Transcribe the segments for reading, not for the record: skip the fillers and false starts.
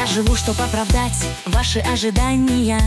живу, чтоб оправдать ваши ожидания.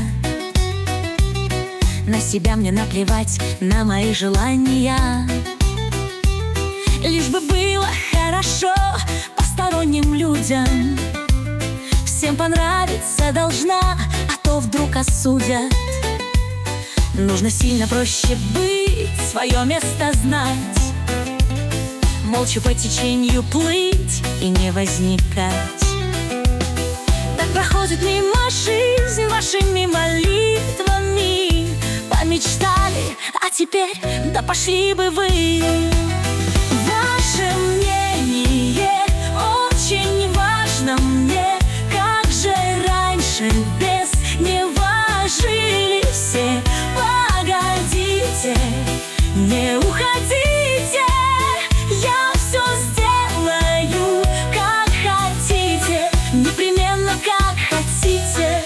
На себя мне наплевать, на мои желания. Лишь бы было хорошо посторонним людям. Всем понравиться должна, а то вдруг осудят. Нужно сильно проще быть, свое место знать, молча по течению плыть и не возникать. Так проходит мимо жизнь вашими молитвами. Помечтали, а теперь да пошли бы вы. Ваше мнение очень важно мне. Как же раньше без него жили все. Погодите, не уходите, я все сделаю, как хотите, непременно как хотите.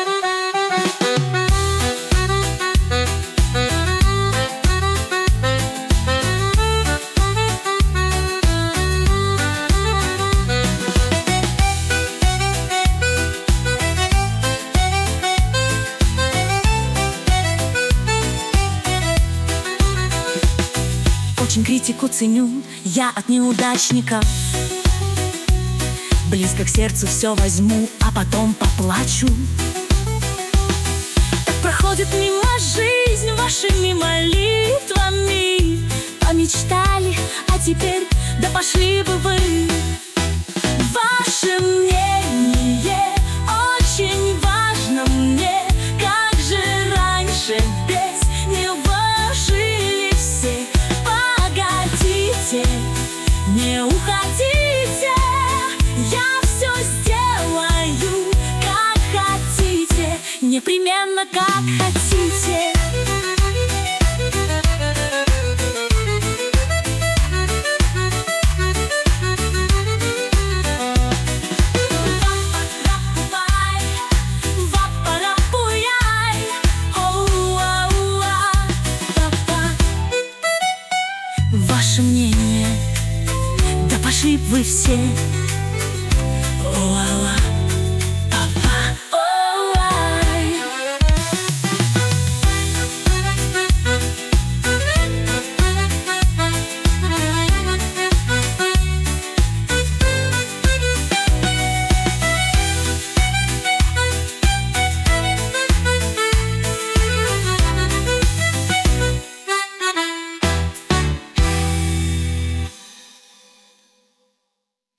Очень критику ценю я от неудачников. Близко к сердцу все возьму, а потом поплачу. Так проходит мимо жизнь вашими молитвами. Помечтали, а теперь да пошли бы вы. Ваше мнение очень важно мне. Как же раньше без него жили все. Не уходите, я все сделаю, как хотите, непременно как хотите. Ваше мнение, да пошли вы все. О-ла-ла.